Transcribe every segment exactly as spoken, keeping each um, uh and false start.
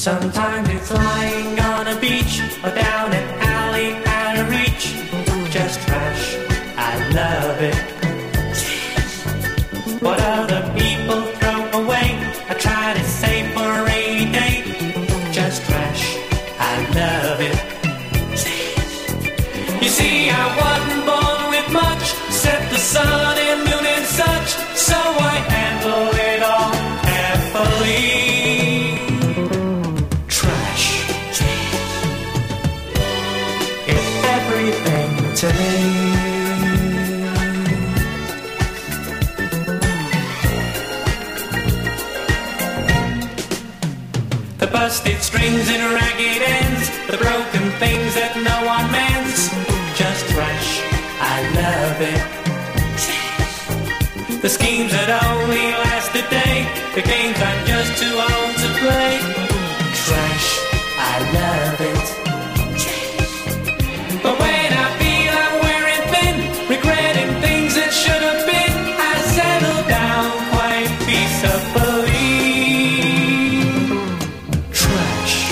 Sometimes it's lying on a beach or down an alley out of reach. Just trash, I love it. What other people throw away, I try to save for a rainy day. Just trash, I love it. You see, I wasn't born with much, except the sun and moon and such, so I handle it all carefully. To me, the busted strings and ragged ends, the broken things that no one mends. Just trash, I love it. The schemes that only last a day, the games I'm just too old to play. Trash, I love it. But when I feel I'm wearing thin, regretting things that should have been, I settle down quite peaceably. Trash,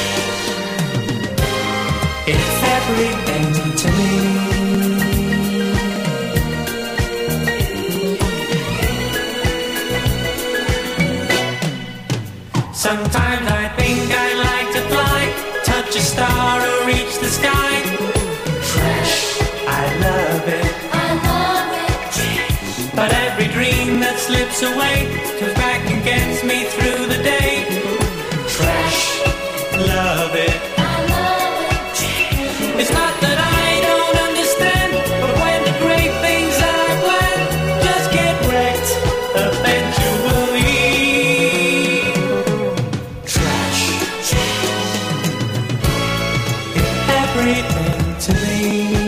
it's everything to me. Sometimes I think I'd like to fly, touch a star or reach the sky. I love it. I love it. But every dream that slips away comes back and gets me through the day. Trash, love it. I love it. It's not that I don't understand, but when the great things that I plan just get wrecked eventually. Trash, it's everything to me.